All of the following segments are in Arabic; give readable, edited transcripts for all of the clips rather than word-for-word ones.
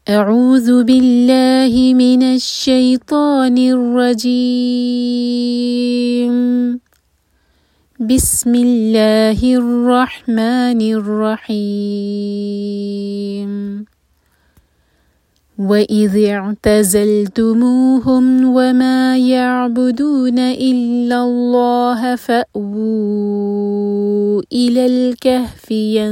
أعوذ بالله من الشيطان الرجيم. بسم الله الرحمن الرحيم. وإذ اعتزلتموهم وما يعبدون إلا الله فأووا إلى الكهف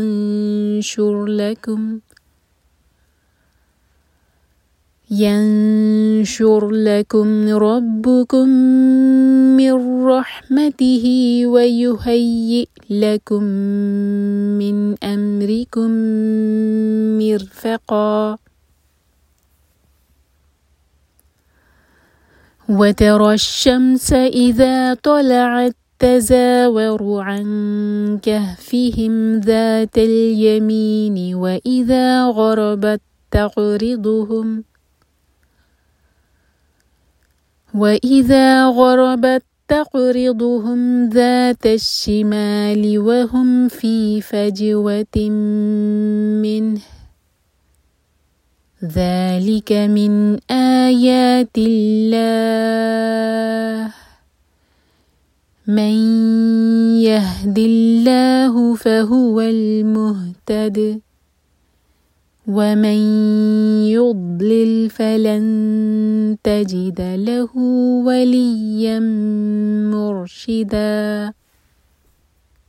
ينشر لكم ربكم من رحمته ويهيئ لكم من أمركم مرفقا. وترى الشمس إذا طلعت تزاور عن كهفهم ذات اليمين وإذا غربت تقرضهم ذات الشمال وهم في فجوة منه. ذلك من آيات الله. من يهد الله فهو المهتد ومن يضلل فلن تجد له وليا مرشدا.